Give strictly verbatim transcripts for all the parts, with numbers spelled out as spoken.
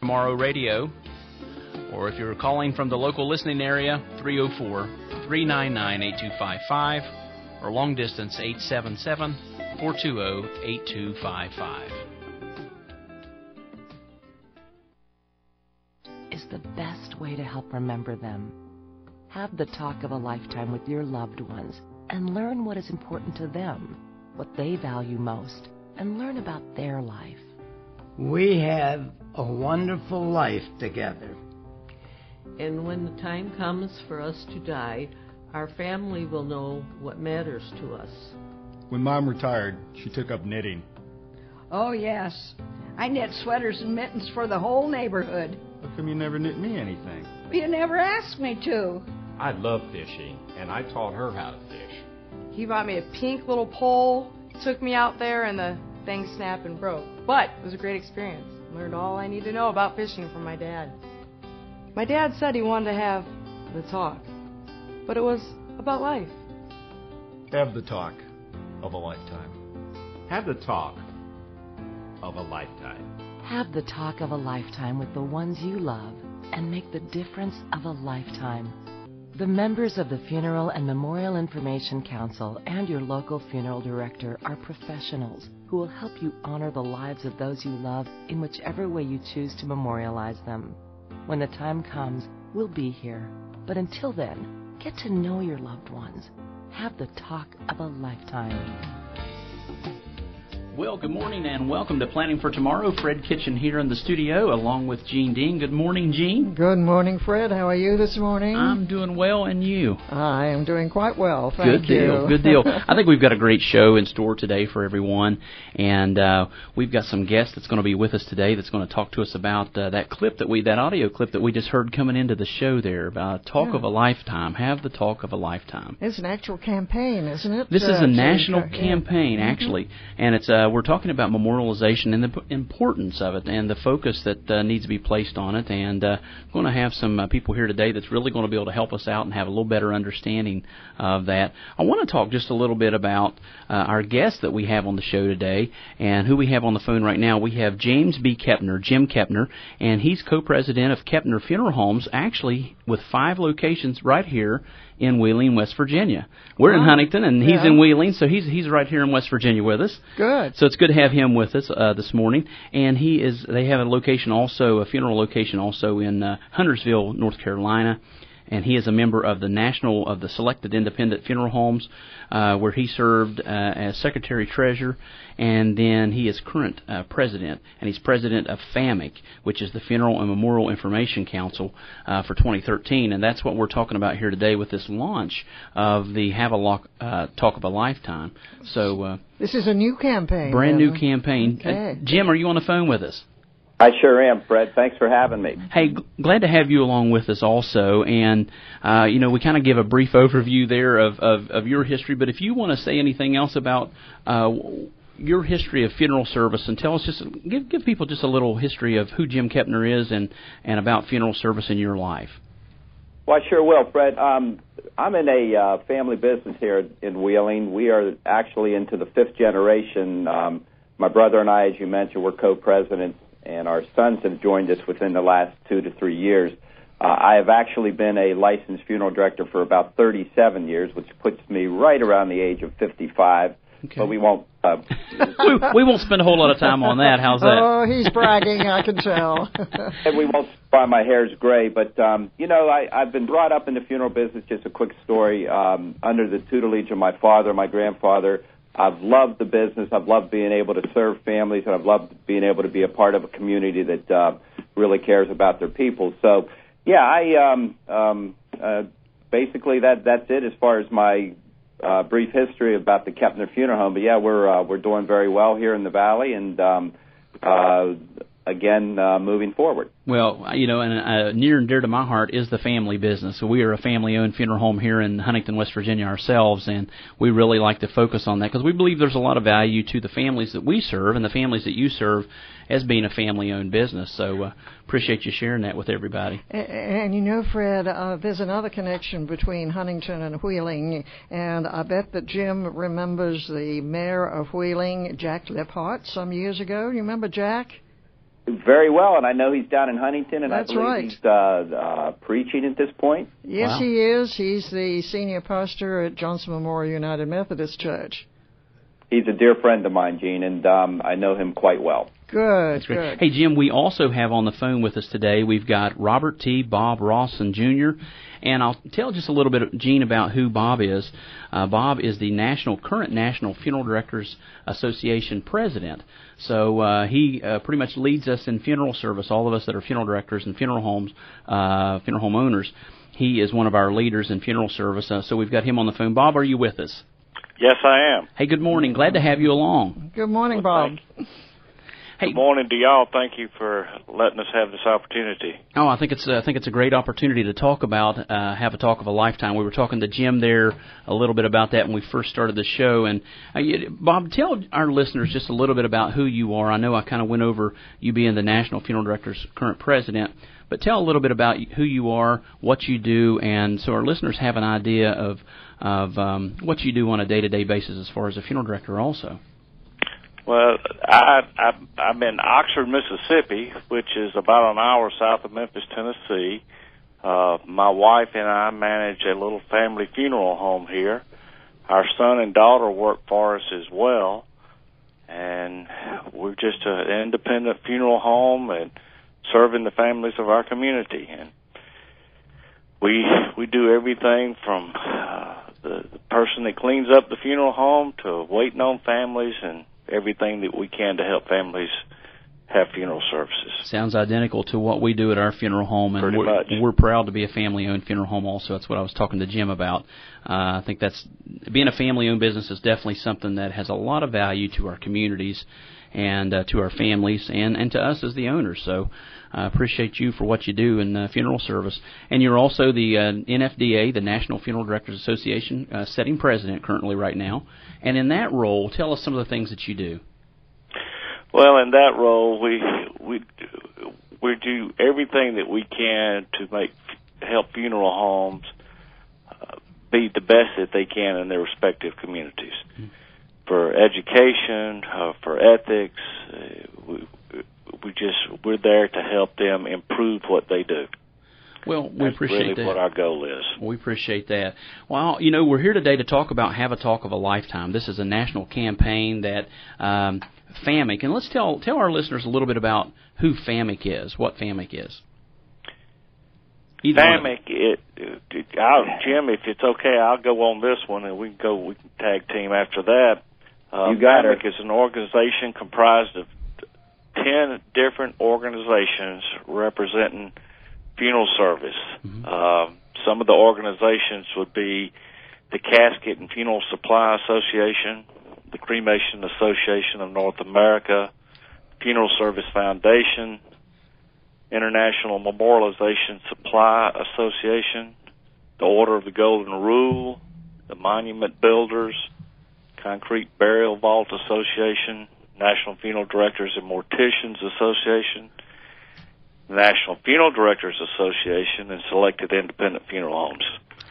Tomorrow Radio, or if you're calling from the local listening area, three oh four, three nine nine, eight two five five, or long distance eight seven seven, four two zero, eight two five five. Is the best way to help remember them. Have the talk of a lifetime with your loved ones and learn what is important to them, what they value most, and learn about their life. We have a wonderful life together. And when the time comes for us to die, our family will know what matters to us. When Mom retired, she took up knitting. Oh, yes. I knit sweaters and mittens for the whole neighborhood. How come you never knit me anything? You never asked me to. I love fishing, and I taught her how to fish. He bought me a pink little pole, took me out there, and the thing snapped and broke. But it was a great experience. Learned all I need to know about fishing from my dad. My dad said he wanted to have the talk, but it was about life. Have the talk of a lifetime. Have the talk of a lifetime. Have the talk of a lifetime with the ones you love and make the difference of a lifetime. The members of the Funeral and Memorial Information Council and your local funeral director are professionals who will help you honor the lives of those you love in whichever way you choose to memorialize them. When the time comes, we'll be here. But until then, get to know your loved ones. Have the talk of a lifetime. Well, good morning and welcome to Planning for Tomorrow. Fred Kitchen here in the studio along with Gene Dean. Good morning, Gene. Good morning, Fred. How are you this morning? I'm doing well, and you? I am doing quite well, thank good you. Good deal, good deal. I think we've got a great show in store today for everyone, and uh, we've got some guests that's going to be with us today that's going to talk to us about uh, that clip that we, that audio clip that we just heard coming into the show there about Talk yeah. of a Lifetime. Have the Talk of a Lifetime. It's an actual campaign, isn't it? This uh, is a national yeah. campaign, actually, mm-hmm. and it's uh, we're talking about memorialization and the p- importance of it and the focus that uh, needs to be placed on it. And uh, I'm going to have some uh, people here today that's really going to be able to help us out and have a little better understanding of that. I want to talk just a little bit about uh, our guest that we have on the show today and who we have on the phone right now. We have James B. Kepner, Jim Kepner, and he's co-president of Kepner Funeral Homes, actually with five locations right here in Wheeling, West Virginia. We're oh, in Huntington, and he's yeah. in Wheeling, so he's he's right here in West Virginia with us. Good. So it's good to have him with us uh, this morning. And he is. They have a location also, a funeral location also in uh, Huntersville, North Carolina. And he is a member of the National of the Selected Independent Funeral Homes, uh, where he served uh, as Secretary-Treasurer, and then he is current uh, president, and he's president of FAMIC, which is the Funeral and Memorial Information Council uh, for twenty thirteen, and that's what we're talking about here today with this launch of the Have a Lock, uh, Talk of a Lifetime. So uh, this is a new campaign. Brand then. new campaign. Okay. Uh, Jim, are you on the phone with us? I sure am, Fred. Thanks for having me. Hey, g- glad to have you along with us also. And, uh, you know, we kind of give a brief overview there of, of, of your history. But if you want to say anything else about uh, your history of funeral service, and tell us just, give give people just a little history of who Jim Kepner is and, and about funeral service in your life. Well, I sure will, Fred. Um, I'm in a uh, family business here in Wheeling. We are actually into the fifth generation. Um, my brother and I, as you mentioned, we're co-presidents, and our sons have joined us within the last two to three years. Uh, I have actually been a licensed funeral director for about thirty-seven years, which puts me right around the age of fifty-five. Okay. But we won't. Uh, we, we won't spend a whole lot of time on that. How's that? Oh, he's bragging, I can tell. And we won't why my hair's gray. But, um, you know, I, I've been brought up in the funeral business. Just a quick story. Um, under the tutelage of my father, my grandfather, I've loved the business. I've loved being able to serve families, and I've loved being able to be a part of a community that uh, really cares about their people. So, yeah, I um, um, uh, basically that that's it as far as my uh, brief history about the Kepner Funeral Home. But yeah, we're uh, we're doing very well here in the Valley, and um, uh, again, uh, moving forward. Well, you know, and uh, near and dear to my heart is the family business. So we are a family-owned funeral home here in Huntington, West Virginia ourselves, and we really like to focus on that because we believe there's a lot of value to the families that we serve and the families that you serve as being a family-owned business. So uh, appreciate you sharing that with everybody. And, and you know, Fred, uh, there's another connection between Huntington and Wheeling, and I bet that Jim remembers the mayor of Wheeling, Jack Liphart, some years ago. You remember Jack? Very well, and I know he's down in Huntington, and That's I believe right. he's uh, uh, preaching at this point. Yes, Wow. he is. He's the senior pastor at Johnson Memorial United Methodist Church. He's a dear friend of mine, Gene, and um, I know him quite well. Good, That's great. good. Hey, Jim, we also have on the phone with us today, we've got Robert T. Bob Rawson Junior, and I'll tell just a little bit, Gene, about who Bob is. Uh, Bob is the national, current National Funeral Directors Association president. So uh, he uh, pretty much leads us in funeral service, all of us that are funeral directors and funeral homes, uh, funeral home owners. He is one of our leaders in funeral service, uh, so we've got him on the phone. Bob, are you with us? Yes, I am. Hey, good morning. Glad to have you along. Good morning, Well, Bob. thank Hey. Good morning to y'all. Thank you for letting us have this opportunity. Oh, I think it's uh, I think it's a great opportunity to talk about uh, have a talk of a lifetime. We were talking to Jim there a little bit about that when we first started the show. And uh, you, Bob, tell our listeners just a little bit about who you are. I know I kind of went over you being the National Funeral Directors' current president, but tell a little bit about who you are, what you do, and so our listeners have an idea of of um, what you do on a day-to-day basis as far as a funeral director also. Well, I, I, I'm in Oxford, Mississippi, which is about an hour south of Memphis, Tennessee. Uh, my wife and I manage a little family funeral home here. Our son and daughter work for us as well, and we're just an independent funeral home and serving the families of our community. And we we do everything from uh, the, the person that cleans up the funeral home to waiting on families and everything that we can to help families have funeral services. Sounds identical to what we do at our funeral home, and Pretty we're, much. we're proud to be a family-owned funeral home also. That's what I was talking to Jim about. Uh, I think that's being a family-owned business is definitely something that has a lot of value to our communities and uh, to our families and, and to us as the owners. So I uh, appreciate you for what you do in uh, funeral service. And you're also the uh, N F D A, the National Funeral Directors Association, uh, setting president currently right now. And in that role, tell us some of the things that you do. Well, in that role, we we we do everything that we can to make help funeral homes uh, be the best that they can in their respective communities. Mm-hmm. For education, uh, for ethics, uh, we, we just we're there to help them improve what they do. Well, we That's appreciate really that. what our goal is. We appreciate that. Well, you know, we're here today to talk about Have a Talk of a Lifetime. This is a national campaign that um, FAMIC, and let's tell tell our listeners a little bit about who FAMIC is, what FAMIC is. Either FAMIC, it, it, I'll, Jim, if it's okay, I'll go on this one, and we can go. We can tag team after that. Uh, You got FAMIC it. is an organization comprised of ten different organizations representing funeral service. Mm-hmm. Uh, some of the organizations would be the Casket and Funeral Supply Association, the Cremation Association of North America, Funeral Service Foundation, International Memorialization Supply Association, the Order of the Golden Rule, the Monument Builders, Concrete Burial Vault Association, National Funeral Directors and Morticians Association, National Funeral Directors Association, and Selected Independent Funeral Homes.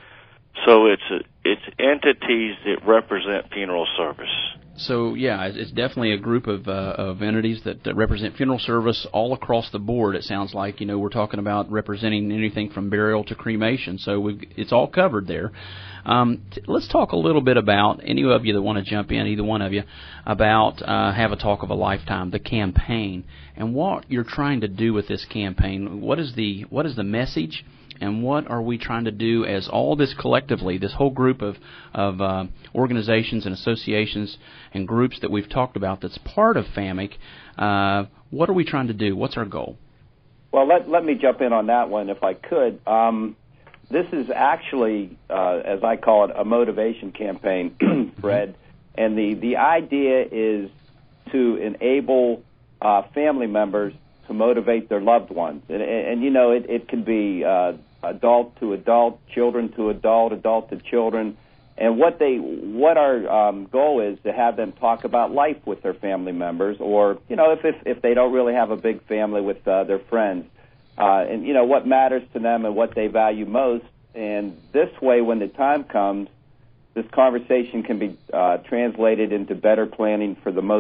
So it's a, it's entities that represent funeral service. So, yeah, it's definitely a group of uh, of entities that, that represent funeral service all across the board. It sounds like, you know, we're talking about representing anything from burial to cremation. So we've, it's all covered there. Um, t- let's talk a little bit about, any of you that want to jump in, either one of you, about uh, Have a Talk of a Lifetime, the campaign, and what you're trying to do with this campaign. What is the what is the message? And what are we trying to do as all this collectively, this whole group of, of uh, organizations and associations and groups that we've talked about that's part of FAMIC, uh, what are we trying to do? What's our goal? Well, let, let me jump in on that one if I could. Um, this is actually, uh, as I call it, a motivation campaign, Fred. And the, the idea is to enable uh, family members to motivate their loved ones. And, and, and you know, it, it can be uh, adult to adult, children to adult, adult to children. And what they, what our um, goal is to have them talk about life with their family members, or, you know, if, if, if they don't really have a big family, with uh, their friends. Uh, and, you know, what matters to them and what they value most. And this way, when the time comes, this conversation can be uh, translated into better planning for the most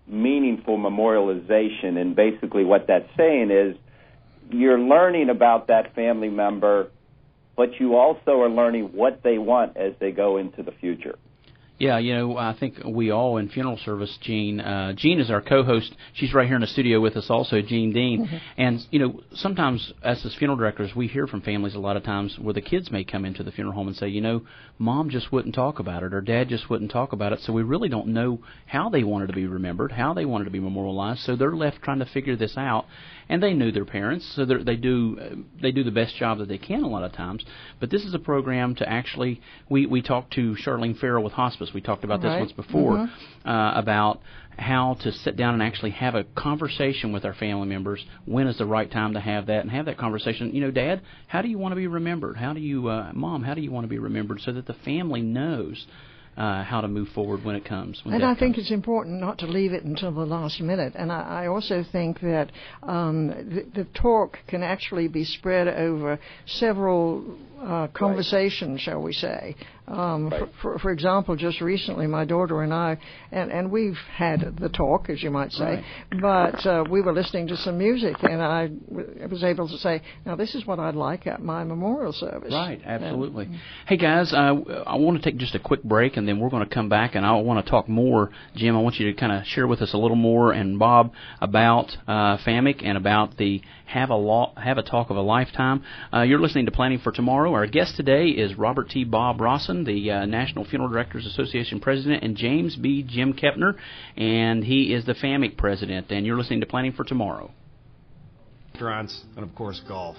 meaningful memorialization, and basically what that's saying is you're learning about that family member, but you also are learning what they want as they go into the future. Yeah, you know, I think we all in funeral service, Jean, uh, Jean is our co-host. She's right here in the studio with us also, Jean Dean. Mm-hmm. And, you know, sometimes us as funeral directors, we hear from families a lot of times where the kids may come into the funeral home and say, you know, Mom just wouldn't talk about it or Dad just wouldn't talk about it. So we really don't know how they wanted to be remembered, how they wanted to be memorialized. So they're left trying to figure this out. And they knew their parents, so they do uh, they do the best job that they can a lot of times. But this is a program to actually, we, we talked to Charlene Farrell with Hospice. We talked about right. this once before, mm-hmm. uh, about how to sit down and actually have a conversation with our family members. When is the right time to have that, and have that conversation. You know, Dad, how do you want to be remembered? How do you, uh, Mom, how do you want to be remembered, so that the family knows Uh, how to move forward when it comes. When and I comes. think it's important not to leave it until the last minute. And I, I also think that um, the, the talk can actually be spread over several uh, conversations, right. shall we say. Um, right. for, for, for example, just recently, my daughter and I, and, and we've had the talk, as you might say, right. but uh, we were listening to some music, and I w- was able to say, now this is what I'd like at my memorial service. Right, absolutely. And, hey, guys, uh, I want to take just a quick break, and then we're going to come back, and I want to talk more. Jim, I want you to kind of share with us a little more, and Bob, about uh, FAMIC and about the Have a Law, Have a Talk of a Lifetime. Uh, you're listening to Planning for Tomorrow. Our guest today is Robert T. Bob Rawson, the uh, National Funeral Directors Association President, and James B. Jim Kepner, and he is the FAMIC President. And you're listening to Planning for Tomorrow. Restaurants, and of course golf.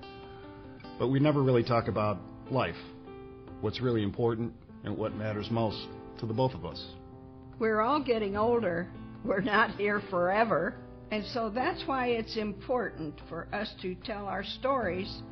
But we never really talk about life, what's really important, and what matters most to the both of us. We're all getting older. We're not here forever. And so that's why it's important for us to tell our stories.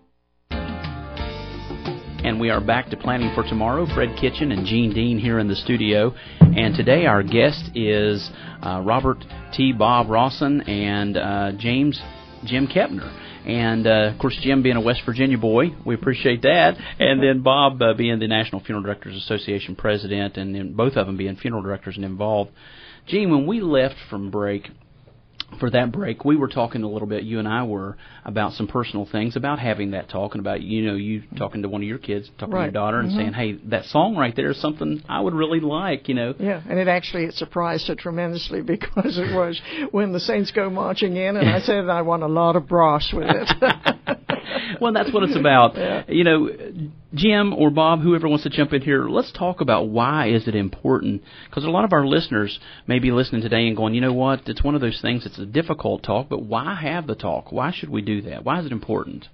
And we are back to Planning for Tomorrow. Fred Kitchen and Jean Dean here in the studio. And today our guest is uh, Robert T. Bob Rawson and uh, James Jim Kepner. And, uh, of course, Jim being a West Virginia boy, we appreciate that. And then Bob uh, being the National Funeral Directors Association president, and then both of them being funeral directors and involved. Gene, when we left from break, for that break, we were talking a little bit, you and I were, about some personal things, about having that talk, and about, you know, you talking to one of your kids, talking right. to your daughter, and mm-hmm. saying, hey, that song right there is something I would really like, you know. Yeah, and it actually, it surprised her tremendously, because it was When the Saints Go Marching In, and I said I want a lot of brass with it. Well, that's what it's about. Yeah. You know, Jim or Bob, whoever wants to jump in here, let's talk about why is it important. Because a lot of our listeners may be listening today and going, you know what, it's one of those things, it's a difficult talk, but why have the talk? Why should we do that? Why is it important?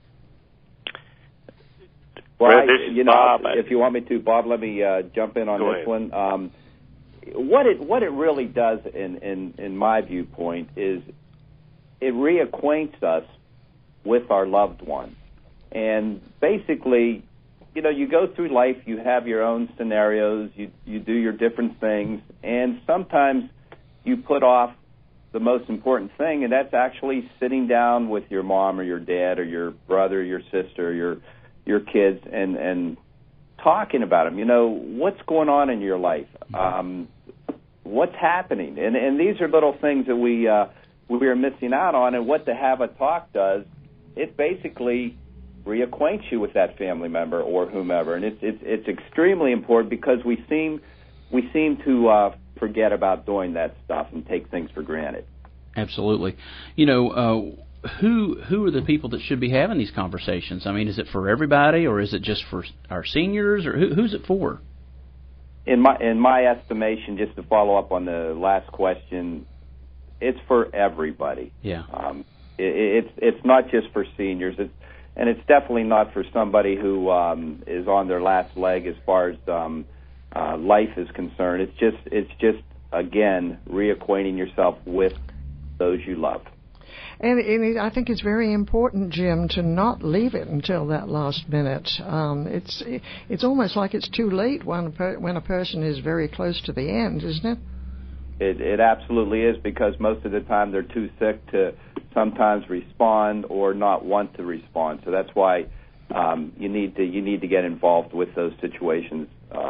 Well, well I, you know, Bob. if you want me to, Bob, let me uh, jump in on Go this ahead. one. Um, what it what it really does, in, in, in my viewpoint, is it reacquaints us with our loved one. And basically, you know, you go through life, you have your own scenarios, you you do your different things, and sometimes you put off the most important thing, and that's actually sitting down with your mom or your dad or your brother or your sister or your your kids and, and talking about them. You know, what's going on in your life? Um, what's happening? And and these are little things that we uh, we are missing out on, and what the Have a Talk does, it basically reacquaints you with that family member or whomever, and it's it's, it's extremely important, because we seem we seem to uh, forget about doing that stuff and take things for granted. Absolutely. You know, uh, who who are the people that should be having these conversations? I mean, is it for everybody, or is it just for our seniors, or who, who's it for? In my in my estimation, just to follow up on the last question, it's for everybody. Yeah. Um, it, it's it's not just for seniors. It's And it's definitely not for somebody who um, is on their last leg as far as um, uh, life is concerned. It's just, it's just again, reacquainting yourself with those you love. And, and it, I think it's very important, Jim, to not leave it until that last minute. Um, it's it's almost like it's too late when a, per, when a person is very close to the end, isn't it? It, it absolutely is, because most of the time they're too sick to sometimes respond or not want to respond. So that's why um, you need to you need to get involved with those situations um,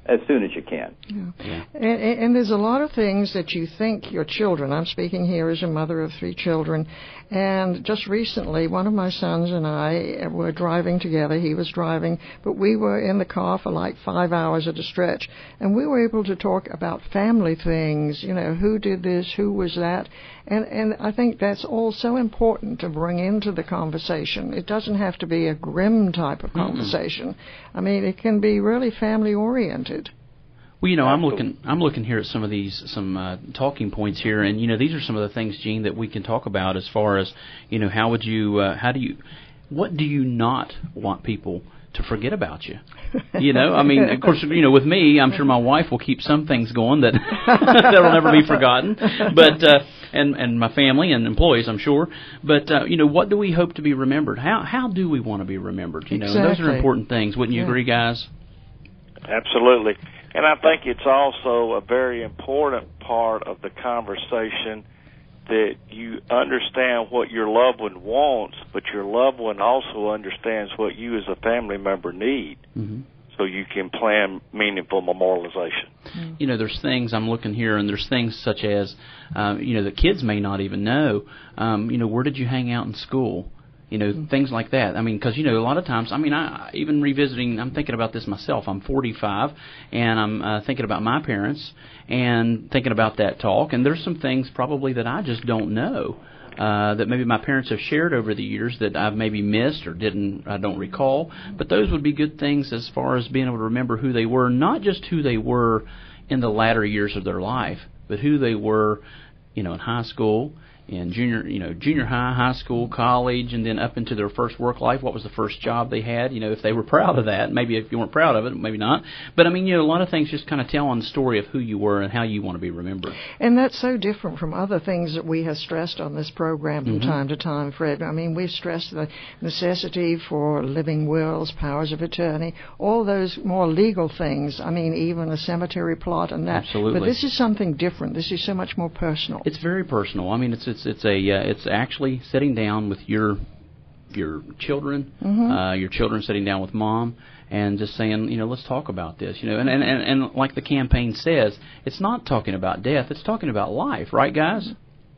as soon as you can. Yeah. Yeah. And, and there's a lot of things that you think your children, I'm speaking here as a mother of three children, and just recently one of my sons and I were driving together. He was driving, but we were in the car for like five hours at a stretch, and we were able to talk about family things, you know, who did this, who was that, and, and I think that's all so important to bring into the conversation. It doesn't have to be a grim type of conversation. Mm-hmm. I mean, it can be really family-oriented. Well, you know, I'm looking I'm looking here at some of these some uh, talking points here, and you know, these are some of the things, Gene, that we can talk about as far as, you know, how would you uh, how do you what do you not want people to forget about you? You know, I mean, of course, you know, with me, I'm sure my wife will keep some things going that that'll never be forgotten. But uh, and and my family and employees, I'm sure. But uh, you know, what do we hope to be remembered? How how do we want to be remembered? You know, exactly. And those are important things. Wouldn't you yeah. agree, guys? Absolutely. And I think it's also a very important part of the conversation that you understand what your loved one wants, but your loved one also understands what you as a family member need. Mm-hmm. So you can plan meaningful memorialization. You know, there's things, I'm looking here, and there's things such as, um, you know, the kids may not even know, um, you know, where did you hang out in school? You know, mm-hmm. things like that. I mean, because, you know, a lot of times, I mean, I even revisiting, I'm thinking about this myself. I'm forty-five, and I'm uh, thinking about my parents and thinking about that talk, and there's some things probably that I just don't know. Uh, that maybe my parents have shared over the years that I've maybe missed or didn't, I don't recall. But those would be good things as far as being able to remember who they were, not just who they were in the latter years of their life, but who they were, you know, in high school, in junior, you know, junior high, high school, college, and then up into their first work life. What was the first job they had? You know, if they were proud of that. Maybe if you weren't proud of it, maybe not. But I mean, you know, a lot of things just kind of tell on the story of who you were and how you want to be remembered. And that's so different from other things that we have stressed on this program from mm-hmm. time to time, Fred. I mean, we've stressed the necessity for living wills, powers of attorney, all those more legal things. I mean, even a cemetery plot and that. Absolutely. But this is something different. This is so much more personal. It's very personal. I mean, it's it's it's a uh, it's actually sitting down with your your children, mm-hmm. uh, your children sitting down with mom, and just saying, you know, let's talk about this. You know, and and, and, and like the campaign says, it's not talking about death. It's talking about life, right, guys?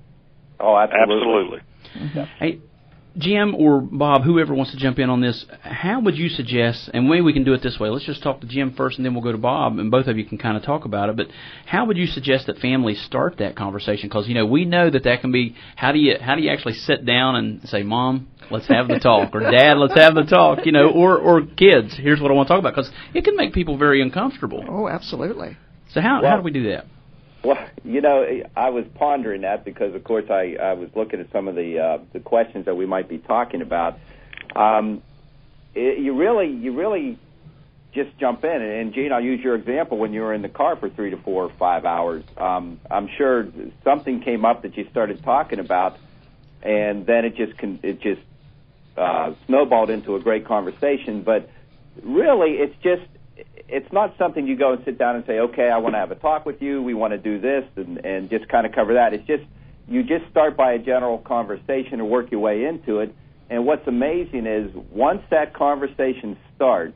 Oh, absolutely. Absolutely. Mm-hmm. Hey, Jim or Bob, whoever wants to jump in on this, how would you suggest, and maybe we can do it this way, let's just talk to Jim first and then we'll go to Bob, and both of you can kind of talk about it, but how would you suggest that families start that conversation? Because, you know, we know that that can be, how do you how do you actually sit down and say, Mom, let's have the talk, or Dad, let's have the talk, you know, or, or kids, here's what I want to talk about, because it can make people very uncomfortable. Oh, absolutely. So how well, how do we do that? Well, you know, I was pondering that because, of course, I, I was looking at some of the uh, the questions that we might be talking about. Um, it, you really, you really just jump in. And, Gene, I'll use your example when you were in the car for three to four or five hours. Um, I'm sure something came up that you started talking about, and then it just con- it just uh, snowballed into a great conversation. But really, it's just. It's not something you go and sit down and say, okay, I want to have a talk with you, we want to do this, and, and just kind of cover that. It's just, you just start by a general conversation and work your way into it. And what's amazing is once that conversation starts,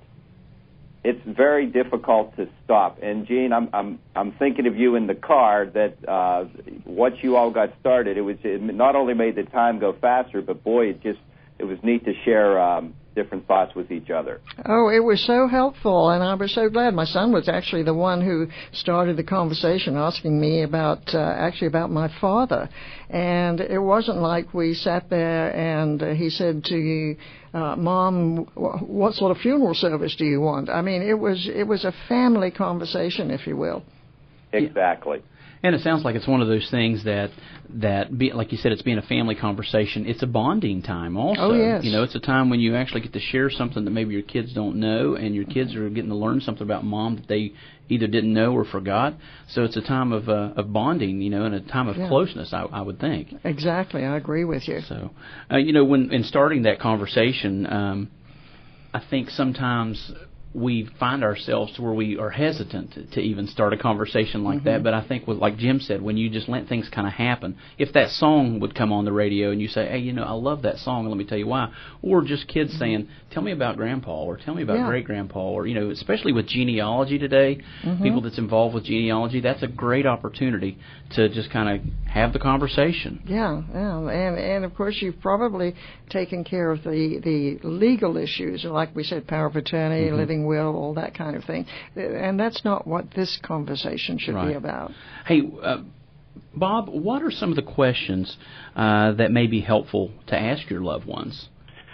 it's very difficult to stop. And, Gene, I'm I'm I'm thinking of you in the car, that uh, once you all got started, it was it not only made the time go faster, but, boy, it just, it was neat to share um, different thoughts with each other. Oh, it was so helpful, and I was so glad. My son was actually the one who started the conversation, asking me about, uh, actually about my father. And it wasn't like we sat there and uh, he said to you, uh, Mom, w- what sort of funeral service do you want? I mean, it was it was a family conversation, if you will. Exactly. And it sounds like it's one of those things that, that be, like you said, it's being a family conversation. It's a bonding time also. Oh, yes. You know, it's a time when you actually get to share something that maybe your kids don't know, and your kids are getting to learn something about Mom that they either didn't know or forgot. So it's a time of uh, of bonding, you know, and a time of yeah. closeness, I, I would think. Exactly. I agree with you. So, uh, you know, when in starting that conversation, um, I think sometimes we find ourselves to where we are hesitant to, to even start a conversation like Mm-hmm. that. But I think, with, like Jim said, when you just let things kind of happen, if that song would come on the radio and you say, hey, you know, I love that song, and let me tell you why, or just kids mm-hmm. saying, tell me about Grandpa, or tell me about yeah. great-grandpa, or, you know, especially with genealogy today, mm-hmm. people that's involved with genealogy, that's a great opportunity to just kind of have the conversation. Yeah, yeah, and and of course you've probably taken care of the, the legal issues, like we said, power of attorney, mm-hmm. living will, all that kind of thing. And that's not what this conversation should right. be about. Hey, uh, Bob, what are some of the questions uh, that may be helpful to ask your loved ones?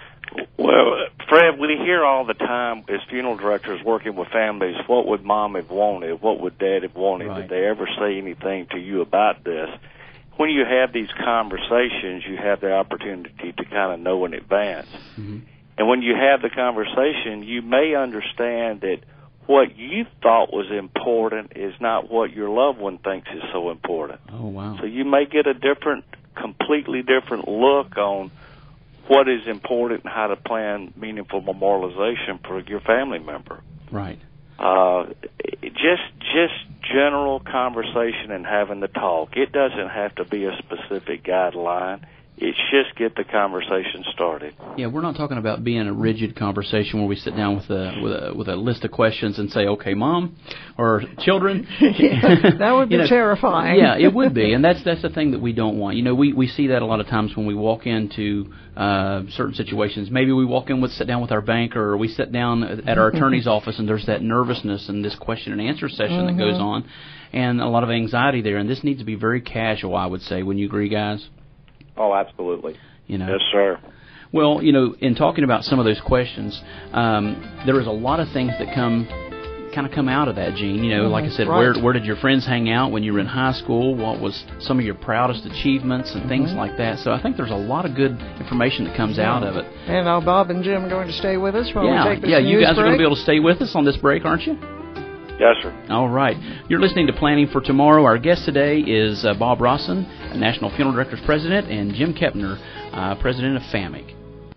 Well, Fred, we hear all the time as funeral directors working with families, what would Mom have wanted? What would Dad have wanted? Right. Did they ever say anything to you about this? When you have these conversations, you have the opportunity to kind of know in advance. Mm-hmm. And when you have the conversation, you may understand that what you thought was important is not what your loved one thinks is so important. Oh, wow. So you may get a different, completely different look on what is important and how to plan meaningful memorialization for your family member. Right. Uh, just just general conversation and having the talk. It doesn't have to be a specific guideline. It's just get the conversation started. Yeah, we're not talking about being a rigid conversation where we sit down with a with a, with a list of questions and say, "Okay, Mom," or "Children." Yeah, that would be you know, terrifying. Yeah, it would be, and that's that's the thing that we don't want. You know, we we see that a lot of times when we walk into uh, certain situations. Maybe we walk in with sit down with our banker, or we sit down at our attorney's office, and there's that nervousness and this question and answer session mm-hmm. that goes on, and a lot of anxiety there. And this needs to be very casual, I would say. When you agree, guys? Oh, absolutely. You know. Yes, sir. Well, you know, in talking about some of those questions, um, there is a lot of things that come, kind of come out of that, Gene. You know, mm-hmm. like I said, right. where where did your friends hang out when you were in high school? What was some of your proudest achievements and mm-hmm. things like that? So I think there's a lot of good information that comes yeah. out of it. And now Bob and Jim are going to stay with us while yeah, we take this yeah, news you guys break? are going to be able to stay with us on this break, aren't you? Yes, sir. All right. You're listening to Planning for Tomorrow. Our guest today is uh, Bob Rawson, National Funeral Directors President, and Jim Kepner, uh, President of FAMIC.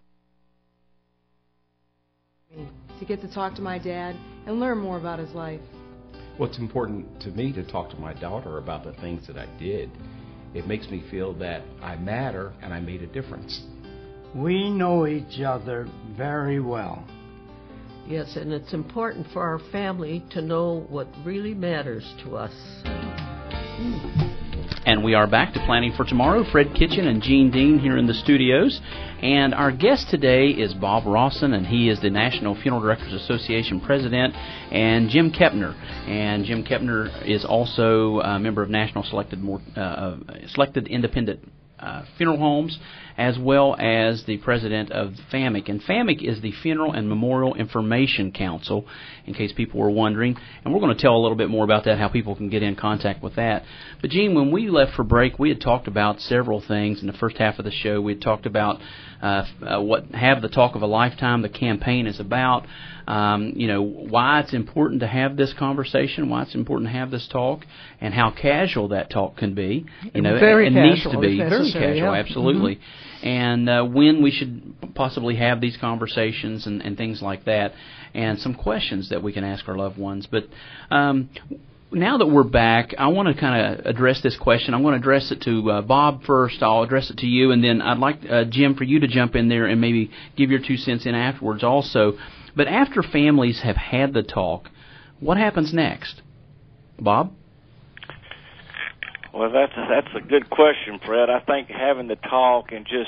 To get to talk to my dad and learn more about his life. Well, it's important to me to talk to my daughter about the things that I did. It makes me feel that I matter and I made a difference. We know each other very well. Yes, and it's important for our family to know what really matters to us. And we are back to Planning for Tomorrow. Fred Kitchen and Gene Dean here in the studios. And our guest today is Bob Rawson, and he is the National Funeral Directors Association President, and Jim Kepner. And Jim Kepner is also a member of National Selected, uh, Selected Independent Uh, Funeral Homes, as well as the president of FAMIC. And FAMIC is the Funeral and Memorial Information Council, in case people were wondering. And we're going to tell a little bit more about that, how people can get in contact with that. But, Gene, when we left for break, we had talked about several things. In the first half of the show, we had talked about uh, uh, what Have the Talk of a Lifetime, the campaign, is about. Um, you know, why it's important to have this conversation, why it's important to have this talk, and how casual that talk can be. You know, very it, it casual, needs to be very casual, yeah. absolutely. Mm-hmm. And uh, when we should possibly have these conversations and, and things like that, and some questions that we can ask our loved ones. But um, now that we're back, I want to kind of address this question. I'm going to address it to uh, Bob first. I'll address it to you, and then I'd like, uh, Jim, for you to jump in there and maybe give your two cents in afterwards also. But after families have had the talk, what happens next? Bob? Well, that's that's a good question, Fred. I think having the talk and just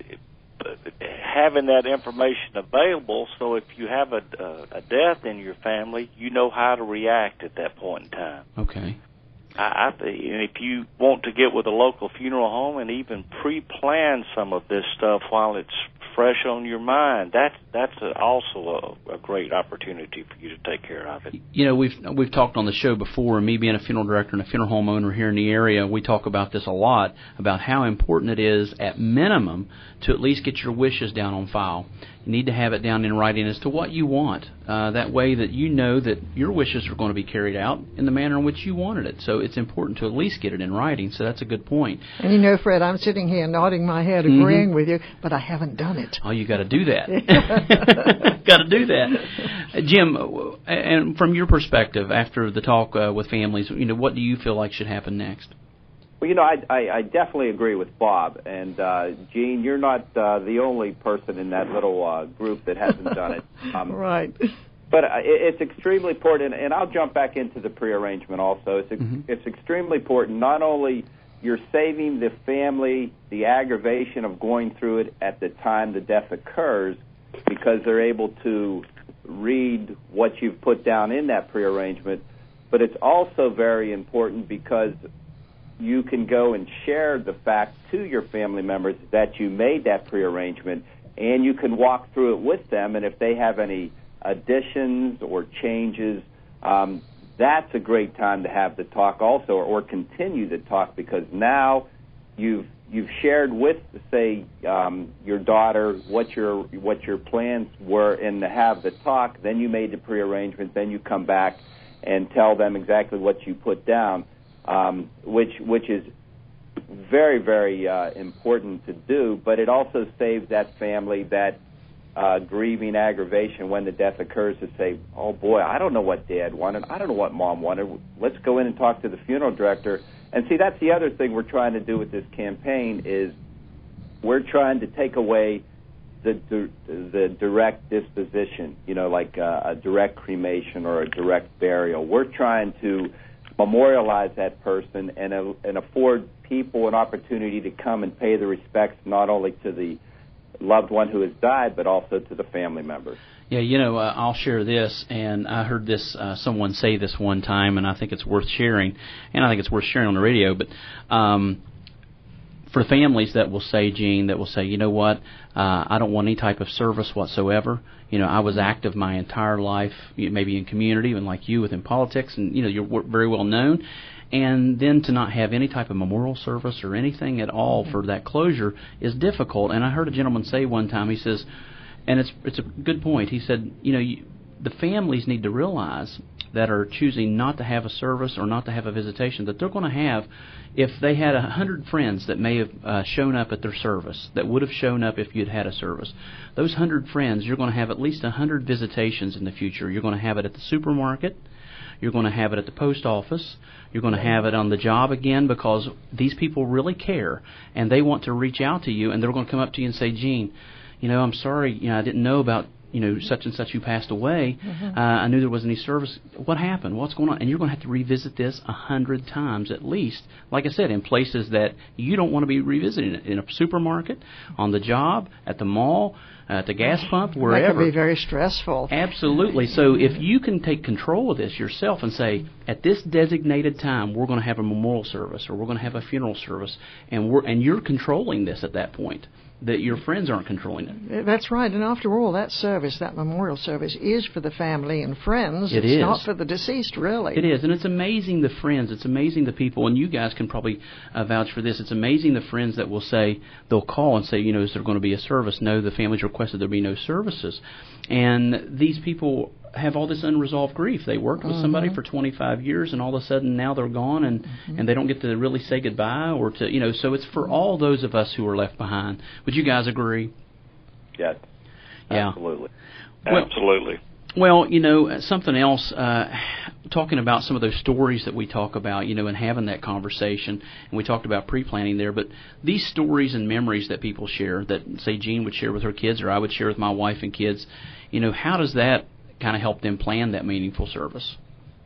having that information available, so if you have a, a death in your family, you know how to react at that point in time. Okay. I, I th- and if you want to get with a local funeral home and even pre-plan some of this stuff while it's fresh on your mind, that's that's a, also a, a great opportunity for you to take care of it. You know, we've we've talked on the show before, and me being a funeral director and a funeral home owner here in the area, we talk about this a lot, about how important it is, at minimum, to at least get your wishes down on file. You need to have it down in writing as to what you want. Uh, that way that you know that your wishes are going to be carried out in the manner in which you wanted it. So it's important to at least get it in writing. So that's a good point. And you know, Fred, I'm sitting here nodding my head, agreeing mm-hmm. with you, but I haven't done it. Oh, you got to do that. Got to do that. Uh, Jim, and from your perspective, after the talk uh, with families, you know, what do you feel like should happen next? Well, you know, I, I, I definitely agree with Bob. And, uh, Gene, you're not uh, the only person in that little uh, group that hasn't done it. Um, right. But uh, it, it's extremely important, and I'll jump back into the prearrangement also. It's, mm-hmm. it's extremely important. Not only you're saving the family the aggravation of going through it at the time the death occurs, because they're able to read what you've put down in that prearrangement, but it's also very important because you can go and share the fact to your family members that you made that prearrangement, and you can walk through it with them, and if they have any additions or changes, um, that's a great time to have the talk also, or, or continue the talk, because now you've you've shared with, say, um, your daughter what your what your plans were, and to have the talk, then you made the prearrangement, then you come back and tell them exactly what you put down. Um, which which is very, very uh, important to do, but it also saves that family that uh, grieving aggravation when the death occurs to say, oh, boy, I don't know what Dad wanted. I don't know what Mom wanted. Let's go in and talk to the funeral director. And, see, that's the other thing we're trying to do with this campaign is we're trying to take away the the direct disposition, you know, like uh, a direct cremation or a direct burial. We're trying to memorialize that person and, uh, and afford people an opportunity to come and pay the respects not only to the loved one who has died, but also to the family members. Yeah, you know, uh, I'll share this, and I heard this uh, someone say this one time, and I think it's worth sharing, and I think it's worth sharing on the radio, but um, for families that will say, Gene, that will say, you know what, uh, I don't want any type of service whatsoever. You know, I was active my entire life, maybe in community, and like you within politics, and, you know, you're very well known. And then to not have any type of memorial service or anything at all for that closure is difficult. And I heard a gentleman say one time, he says, and it's it's a good point, he said, you know, you, the families need to realize that are choosing not to have a service or not to have a visitation, that they're going to have, if they had a hundred friends that may have uh, shown up at their service, that would have shown up if you'd had a service, those hundred friends, you're going to have at least a hundred visitations in the future. You're going to have it at the supermarket. You're going to have it at the post office. You're going to have it on the job again, because these people really care, and they want to reach out to you, and they're going to come up to you and say, Gene, you know, I'm sorry, you know, I didn't know about, you know, such and such who passed away. Mm-hmm. Uh, I knew there wasn't any service. What happened? What's going on? And you're going to have to revisit this a hundred times at least. Like I said, in places that you don't want to be revisiting it. In a supermarket, on the job, at the mall, at the gas pump, wherever. That can be very stressful. Absolutely. So if you can take control of this yourself and say, at this designated time, we're going to have a memorial service, or we're going to have a funeral service, and we're and you're controlling this at that point, that your friends aren't controlling it. That's right. And after all, that service, that memorial service, is for the family and friends. It it's is. not for the deceased, really. It is. And it's amazing the friends. It's amazing the people. And you guys can probably uh, vouch for this. It's amazing the friends that will say, they'll call and say, you know, is there going to be a service? No, the family's requested there be no services. And these people have all this unresolved grief. They worked with mm-hmm. somebody for twenty-five years, and all of a sudden now they're gone, and, mm-hmm. and they don't get to really say goodbye, or to, you know, so it's for all those of us who are left behind. Would you guys agree? Yes. Yeah. Absolutely. Well, Absolutely. Well, you know, something else, uh, talking about some of those stories that we talk about, you know, and having that conversation, and we talked about pre-planning there, but these stories and memories that people share, that, say, Jean would share with her kids, or I would share with my wife and kids, you know, how does that kind of help them plan that meaningful service?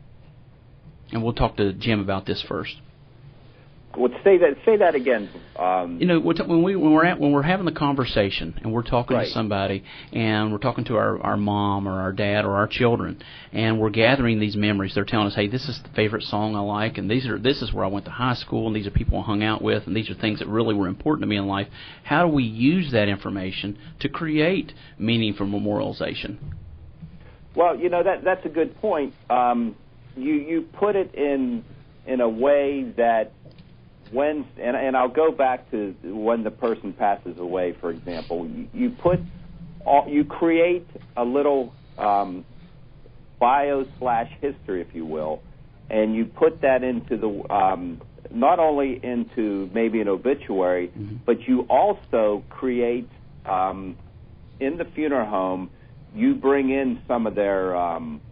And we'll talk to Jim about this first. Well, say that. Say that again. Um, you know, when we when we're at when we're having the conversation and we're talking right. to somebody, and we're talking to our our mom or our dad or our children, and we're gathering these memories. They're telling us, "Hey, this is the favorite song I like, and these are this is where I went to high school, and these are people I hung out with, and these are things that really were important to me in life." How do we use that information to create meaningful memorialization? Well, you know, that that's a good point. Um, you you put it in in a way that when, and, and I'll go back to when the person passes away, for example. You, you put, all, you create a little um, bio slash history, if you will, and you put that into the um, not only into maybe an obituary, mm-hmm. but you also create um, in the funeral home. you bring in some of their um,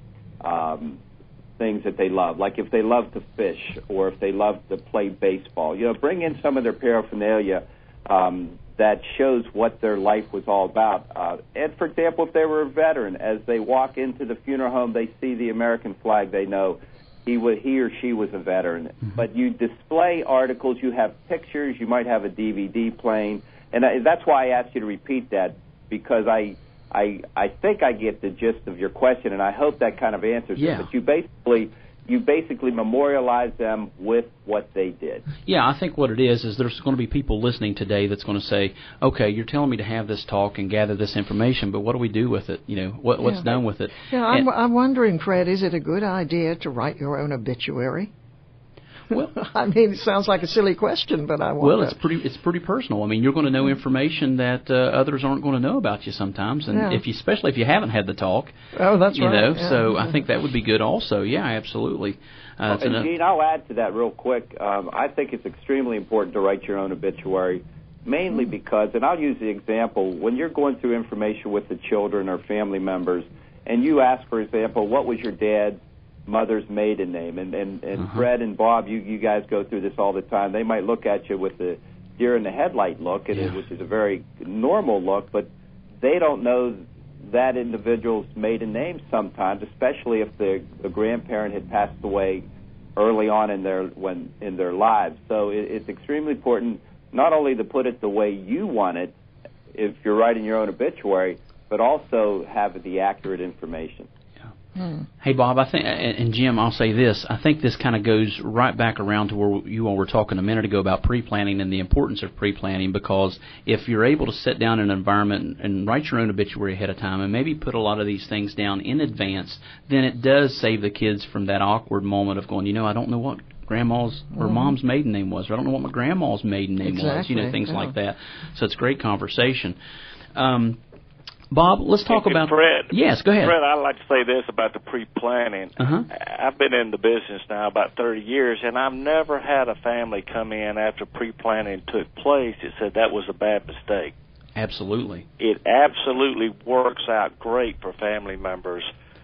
um, things that they love, like if they love to fish or if they love to play baseball. You know, bring in some of their paraphernalia um, that shows what their life was all about. Uh, and, for example, if they were a veteran, as they walk into the funeral home, they see the American flag, they know he, was, he or she was a veteran. Mm-hmm. But you display articles, you have pictures, you might have a D V D playing, and I, that's why I asked you to repeat that, because I, I, I think I get the gist of your question, and I hope that kind of answers yeah. it. But you basically... you basically memorialize them with what they did. Yeah, I think what it is is there's going to be people listening today that's going to say, okay, you're telling me to have this talk and gather this information, but what do we do with it? You know, what, what's yeah. done with it? Yeah, I'm, I'm wondering, Fred, is it a good idea to write your own obituary? Well, I mean, it sounds like a silly question, but I wonder. Well, it's pretty it's pretty personal. I mean, you're going to know information that uh, others aren't going to know about you sometimes, and yeah. if you, especially if you haven't had the talk. Oh, that's you right. know, yeah. so yeah. I think that would be good also. Yeah, absolutely. Uh, oh, and enough. Gene, I'll add to that real quick. Um, I think it's extremely important to write your own obituary, mainly mm. because, and I'll use the example, when you're going through information with the children or family members, and you ask, for example, what was your dad's mother's maiden name, and and, and uh-huh. Fred and Bob, you you guys go through this all the time. They might look at you with the deer in the headlight look, and yeah. it, which is a very normal look, but they don't know that individual's maiden name sometimes, especially if the the grandparent had passed away early on in their when in their lives. So it, it's extremely important not only to put it the way you want it, if you're writing your own obituary, but also have the accurate information. Hmm. Hey, Bob, I think, and Jim, I'll say this. I think this kind of goes right back around to where you all were talking a minute ago about pre-planning and the importance of pre-planning, because if you're able to sit down in an environment and write your own obituary ahead of time and maybe put a lot of these things down in advance, then it does save the kids from that awkward moment of going, you know, I don't know what grandma's or mm. mom's maiden name was, or I don't know what my grandma's maiden name exactly. was, you know, things yeah. like that. So it's great conversation. Um Bob, let's talk hey, about... Fred. Yes, go ahead. Fred, I'd like to say this about the pre-planning. Uh-huh. I've been in the business now about thirty years, and I've never had a family come in after pre-planning took place that said that was a bad mistake. Absolutely. It absolutely works out great for family members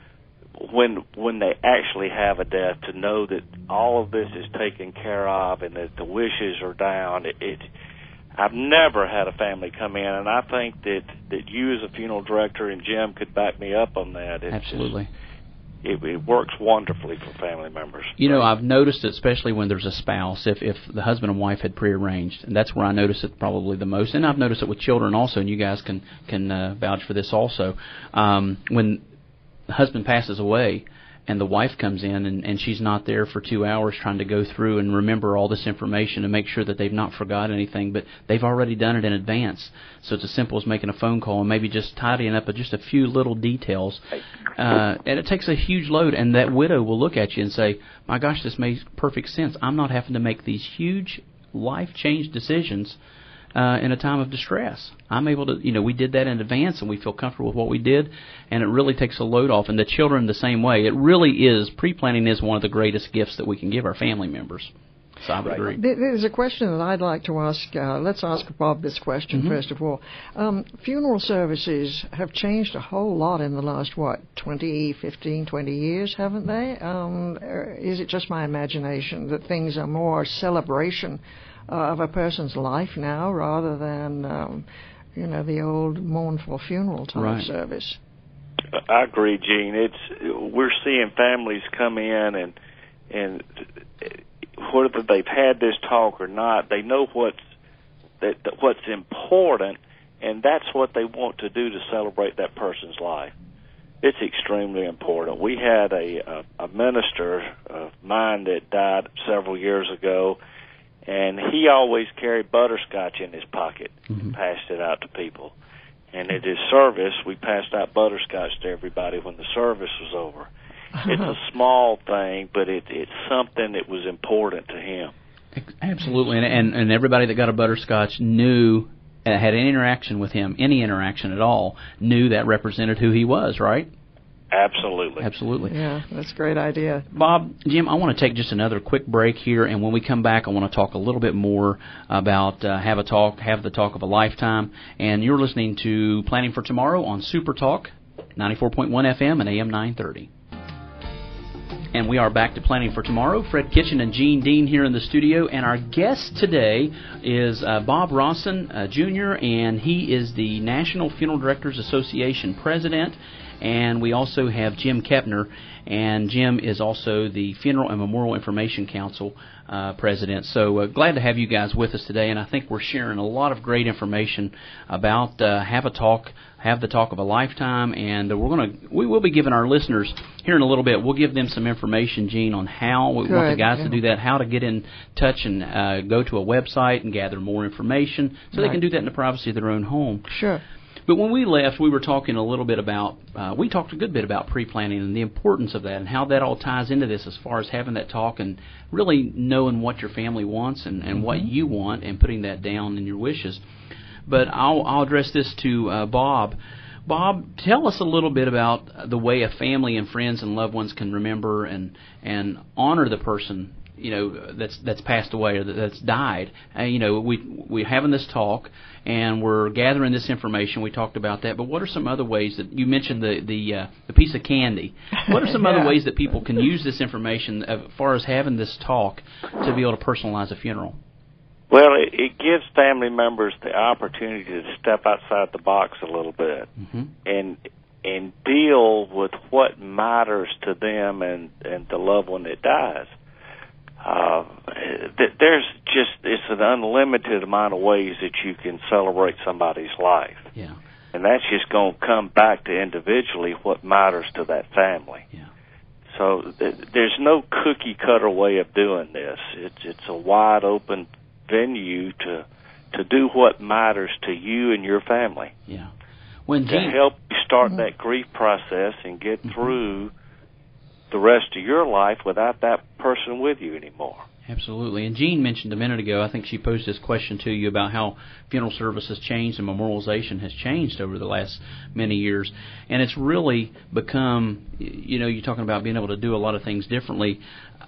when when they actually have a death, to know that all of this is taken care of and that the wishes are down. It, it I've never had a family come in, and I think that, that you as a funeral director and Jim could back me up on that. It's Absolutely. Just, it, it works wonderfully for family members. You know, I've noticed it, especially when there's a spouse, if, if the husband and wife had prearranged, and that's where I notice it probably the most. And I've noticed it with children also, and you guys can, can uh, vouch for this also. Um, when the husband passes away, and the wife comes in, and, and she's not there for two hours trying to go through and remember all this information and make sure that they've not forgot anything, but they've already done it in advance. So it's as simple as making a phone call and maybe just tidying up just a few little details. Uh, and it takes a huge load, and that widow will look at you and say, my gosh, this makes perfect sense. I'm not having to make these huge life-change decisions Uh, in a time of distress. I'm able to, you know, we did that in advance, and we feel comfortable with what we did, and it really takes a load off. And the children the same way. It really is, pre-planning is one of the greatest gifts that we can give our family members. So I would right. agree. There's a question that I'd like to ask. Uh, let's ask Bob this question mm-hmm. first of all. Um, funeral services have changed a whole lot in the last, what, twenty, fifteen, twenty years, haven't they? Um, is it just my imagination that things are more celebration Uh, of a person's life now, rather than um, you know, the old mournful funeral type right. service? I agree, Gene. It's we're seeing families come in, and and whether they've had this talk or not, they know what's that, that what's important, and that's what they want to do to celebrate that person's life. It's extremely important. We had a a, a minister of mine that died several years ago. And he always carried butterscotch in his pocket and mm-hmm. passed it out to people. And at his service, we passed out butterscotch to everybody when the service was over. It's a small thing, but it, it's something that was important to him. Absolutely. And, and, and everybody that got a butterscotch knew, uh, had any interaction with him, any interaction at all, knew that represented who he was, right? Absolutely. Absolutely. Yeah, that's a great idea. Bob, Jim, I want to take just another quick break here, and when we come back, I want to talk a little bit more about uh, Have a Talk, Have the Talk of a Lifetime. And you're listening to Planning for Tomorrow on Super Talk ninety-four point one F M and A M nine thirty. And we are back to Planning for Tomorrow. Fred Kitchen and Gene Dean here in the studio. And our guest today is uh, Bob Rawson, uh, Junior, and he is the National Funeral Directors Association president. And we also have Jim Kepner, and Jim is also the Funeral and Memorial Information Council uh, president. So uh, glad to have you guys with us today, and I think we're sharing a lot of great information about uh, Have a Talk, Have the Talk of a Lifetime, and we're going to we will be giving our listeners here in a little bit. We'll give them some information, Gene, on how we Good, want the guys yeah. to do that, how to get in touch and uh, go to a website and gather more information, so Right. they can do that in the privacy of their own home. Sure. But when we left, we were talking a little bit about, uh, we talked a good bit about pre-planning and the importance of that and how that all ties into this as far as having that talk and really knowing what your family wants and, and mm-hmm. what you want and putting that down in your wishes. But I'll, I'll address this to uh, Bob. Bob, tell us a little bit about the way a family and friends and loved ones can remember and, and honor the person, you know, that's that's passed away or that's died. Uh, you know, we we're having this talk and we're gathering this information. We talked about that, but what are some other ways that you mentioned the the uh, the piece of candy? What are some yeah. other ways that people can use this information as far as having this talk to be able to personalize a funeral? Well, it, it gives family members the opportunity to step outside the box a little bit mm-hmm. and and deal with what matters to them and and the loved one that dies. Uh, there's just, it's an unlimited amount of ways that you can celebrate somebody's life. Yeah. And that's just going to come back to individually what matters to that family. Yeah. So th- there's no cookie cutter way of doing this. It's, it's a wide open venue to, to do what matters to you and your family. Yeah. When to Gene, help you start mm-hmm. that grief process and get mm-hmm. through the rest of your life without that person with you anymore. Absolutely. And Jean mentioned a minute ago, I think she posed this question to you about how funeral service has changed and memorialization has changed over the last many years. And it's really become, you know, you're talking about being able to do a lot of things differently.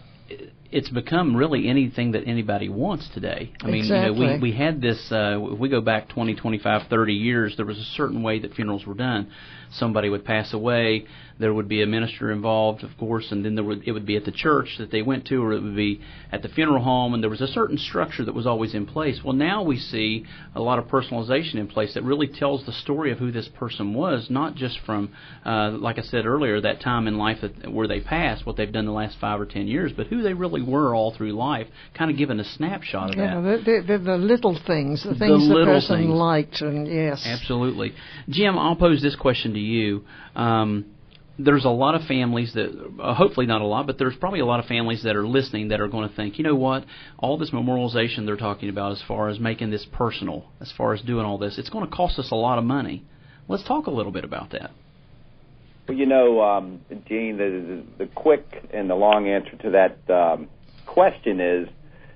It's become really anything that anybody wants today. I mean, exactly. you know, we we had this, uh, if we go back twenty, twenty-five, thirty years, there was a certain way that funerals were done. Somebody would pass away, there would be a minister involved, of course, and then there would it would be at the church that they went to, or it would be at the funeral home, and there was a certain structure that was always in place. Well, now we see a lot of personalization in place that really tells the story of who this person was, not just from, uh, like I said earlier, that time in life that, where they passed, what they've done the last five or ten years, but who they really were all through life, kind of giving a snapshot of yeah, that. The, the, the little things, the things the, the person things. liked, and yes. Absolutely. Jim, I'll pose this question to you. Um, there's a lot of families that, uh, hopefully not a lot, but there's probably a lot of families that are listening that are going to think, you know what, all this memorialization they're talking about as far as making this personal, as far as doing all this, it's going to cost us a lot of money. Let's talk a little bit about that. Well, you know, um, Gene, the, the, the quick and the long answer to that um, question is,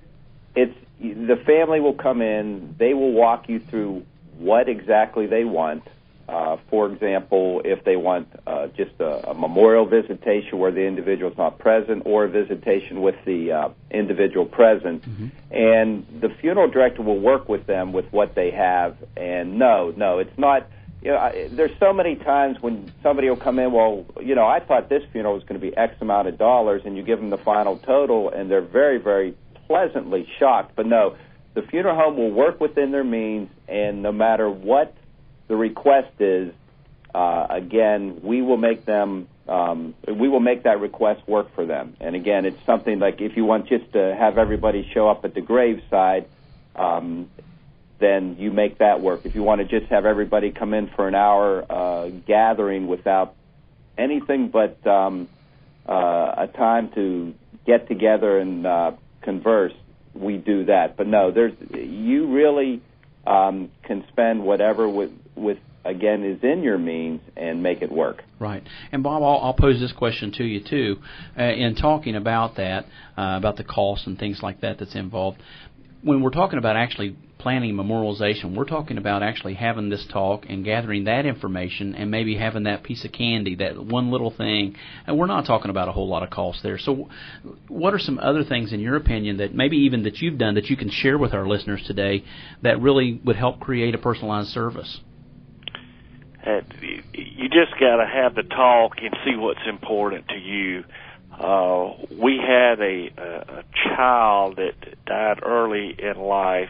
it's the family will come in, they will walk you through what exactly they want. Uh, for example, if they want uh, just a, a memorial visitation where the individual is not present, or a visitation with the uh, individual present, mm-hmm. and the funeral director will work with them with what they have. And no, no, it's not. You know, I, there's so many times when somebody will come in, well, you know, I thought this funeral was going to be X amount of dollars, and you give them the final total, and they're very, very pleasantly shocked. But no, the funeral home will work within their means, and no matter what the request is, uh, again, we will make them, um, we will make that request work for them. And again, it's something like if you want just to have everybody show up at the graveside, um, then you make that work. If you want to just have everybody come in for an hour uh, gathering without anything but um, uh, a time to get together and uh, converse, we do that. But no, there's you really um, can spend whatever with, with again is in your means and make it work. Right. And Bob, I'll, I'll pose this question to you too. Uh, in talking about that, uh, about the costs and things like that that's involved, when we're talking about actually planning memorialization, we're talking about actually having this talk and gathering that information and maybe having that piece of candy, that one little thing. And we're not talking about a whole lot of cost there. So what are some other things, in your opinion, that maybe even that you've done that you can share with our listeners today that really would help create a personalized service? uh, you just got to have the talk and see what's important to you. Uh, we had a, a, a child that died early in life,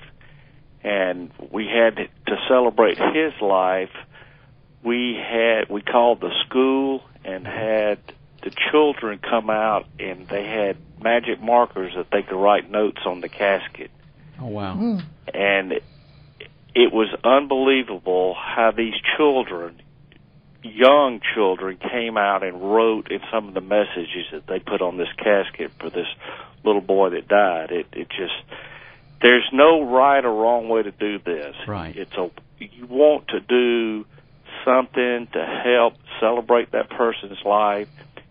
and we had to celebrate his life. We had we called the school and had the children come out, and they had magic markers that they could write notes on the casket. Oh, wow. Mm. And it, it was unbelievable how these children, young children, came out and wrote in some of the messages that they put on this casket for this little boy that died. It, it just, there's no right or wrong way to do this. Right. It's a, you want to do something to help celebrate that person's life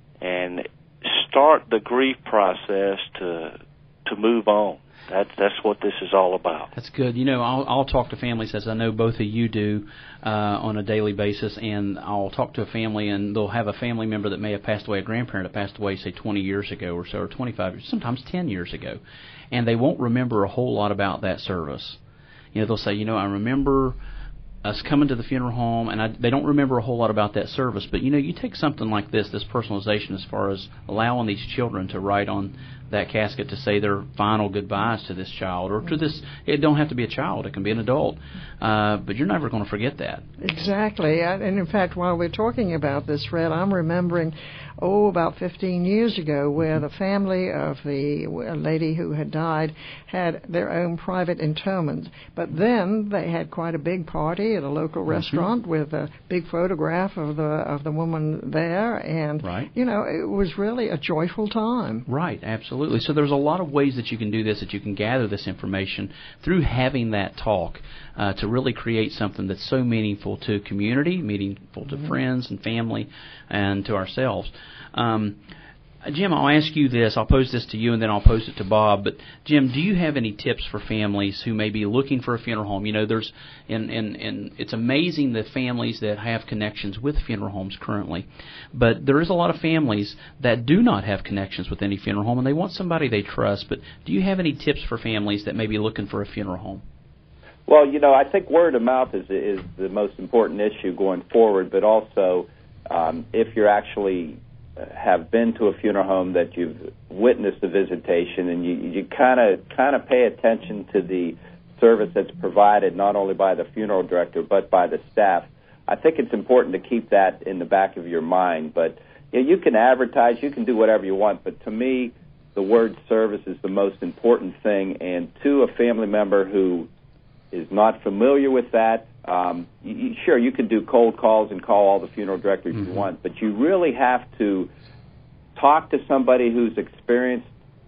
and start the grief process to to move on. That's that's what this is all about. That's good. You know, I'll, I'll talk to families, as I know both of you do, uh, on a daily basis, and I'll talk to a family, and they'll have a family member that may have passed away, a grandparent that passed away, say, twenty years ago or so, or twenty-five years, sometimes ten years ago, and they won't remember a whole lot about that service. You know, they'll say, you know, I remember us coming to the funeral home, and I, they don't remember a whole lot about that service. But, you know, you take something like this, this personalization, as far as allowing these children to write on that casket to say their final goodbyes to this child, or to this, it don't have to be a child, it can be an adult, uh, but you're never going to forget that. Exactly. And in fact, while we're talking about this, Fred, I'm remembering, oh, about fifteen years ago, where the family of the lady who had died had their own private interment. But then they had quite a big party at a local mm-hmm. restaurant with a big photograph of the of the woman there, and right. you know, it was really a joyful time. Right, absolutely. So there's a lot of ways that you can do this, that you can gather this information through having that talk uh, to really create something that's so meaningful to community, meaningful to mm-hmm. friends and family, and to ourselves. Um, Jim, I'll ask you this. I'll pose this to you, and then I'll pose it to Bob. But, Jim, do you have any tips for families who may be looking for a funeral home? You know, there's, and, and, and it's amazing the families that have connections with funeral homes currently. But there is a lot of families that do not have connections with any funeral home, and they want somebody they trust. But do you have any tips for families that may be looking for a funeral home? Well, you know, I think word of mouth is is the most important issue going forward, but also um, if you're actually have been to a funeral home, that you've witnessed a visitation, and you you kind of kind of pay attention to the service that's provided not only by the funeral director but by the staff. I think it's important to keep that in the back of your mind. But you know, you can advertise, you can do whatever you want, but to me, the word service is the most important thing. And to a family member who is not familiar with that, Um, you, you, sure, you can do cold calls and call all the funeral directors mm-hmm. you want, but you really have to talk to somebody who's experienced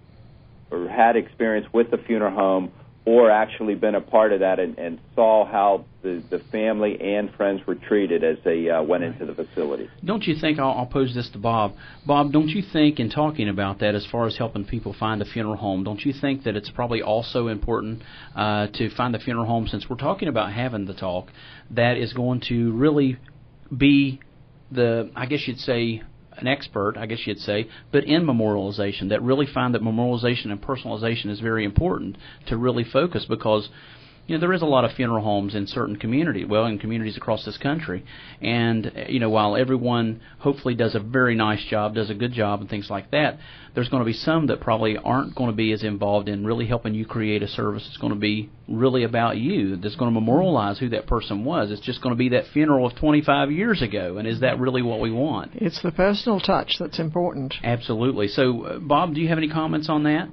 or had experience with the funeral home, or actually been a part of that and, and saw how the, the family and friends were treated as they uh, went right. into the facility. Don't you think, I'll, I'll pose this to Bob, Bob, don't you think in talking about that as far as helping people find a funeral home, don't you think that it's probably also important uh, to find a funeral home, since we're talking about having the talk, that is going to really be the, I guess you'd say, an expert, I guess you'd say, but in memorialization, that really find that memorialization and personalization is very important to really focus, because you know, there is a lot of funeral homes in certain communities, well, in communities across this country, and you know, while everyone hopefully does a very nice job, does a good job and things like that, there's going to be some that probably aren't going to be as involved in really helping you create a service that's going to be really about you, that's going to memorialize who that person was. It's just going to be that funeral of twenty-five years ago, and is that really what we want? It's the personal touch that's important. Absolutely. So, uh, Bob, do you have any comments on that?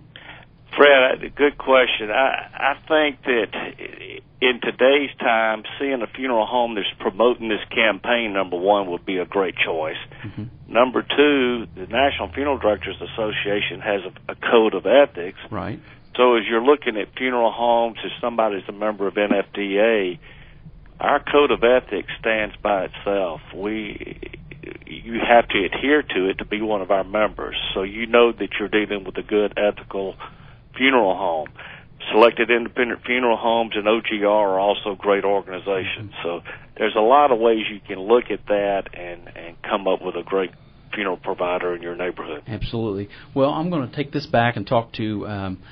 Fred, good question. I, I think that in today's time, seeing a funeral home that's promoting this campaign, number one, would be a great choice. Mm-hmm. Number two, the National Funeral Directors Association has a, a code of ethics. Right. So as you're looking at funeral homes, if somebody's a member of N F D A, our code of ethics stands by itself. We, you have to adhere to it to be one of our members. So you know that you're dealing with a good, ethical funeral home. Selected Independent Funeral Homes and O G R are also great organizations. So there's a lot of ways you can look at that and, and come up with a great funeral provider in your neighborhood. Absolutely. Well, I'm going to take this back and talk to um,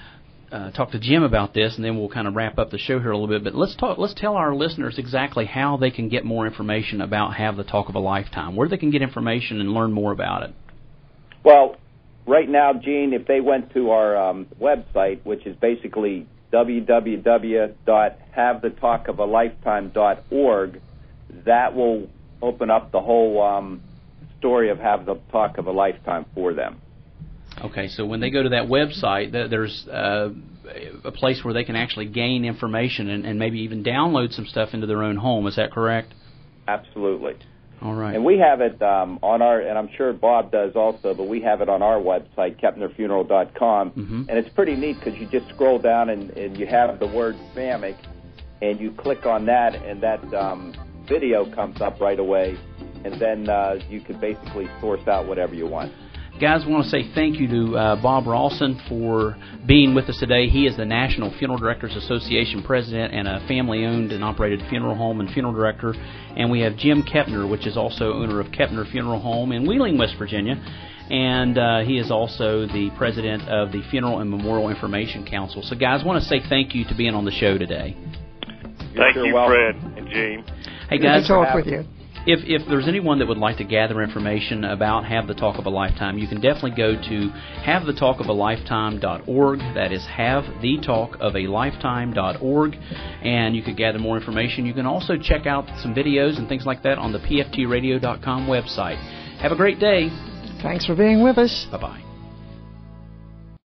uh, talk to Jim about this, and then we'll kind of wrap up the show here a little bit. But let's talk. Let's tell our listeners exactly how they can get more information about Have the Talk of a Lifetime, where they can get information and learn more about it. Well, right now, Gene, if they went to our um, website, which is basically w w w dot have the talk of a lifetime dot org, that will open up the whole um, story of Have the Talk of a Lifetime for them. Okay, so when they go to that website, there's uh, a place where they can actually gain information and, and maybe even download some stuff into their own home. Is that correct? Absolutely. All right. And we have it um, on our, and I'm sure Bob does also, but we have it on our website, kepner funeral dot com, mm-hmm. and it's pretty neat because you just scroll down and, and you have the word FAMIC, and you click on that, and that um, video comes up right away, and then uh, you can basically source out whatever you want. Guys, I want to say thank you to uh, Bob Rawson for being with us today. He is the National Funeral Directors Association president and a family-owned and operated funeral home and funeral director. And we have Jim Kepner, which is also owner of Kepner Funeral Home in Wheeling, West Virginia. And uh, he is also the president of the Funeral and Memorial Information Council. So, guys, I want to say thank you to being on the show today. Thank You're you, welcome. Fred and Gene. Hey, guys. Good to talk with you. If if there's anyone that would like to gather information about Have the Talk of a Lifetime, you can definitely go to have the talk of a lifetime dot org. That is have the talk of a lifetime dot org, and you can gather more information. You can also check out some videos and things like that on the p f t radio dot com website. Have a great day. Thanks for being with us. Bye-bye.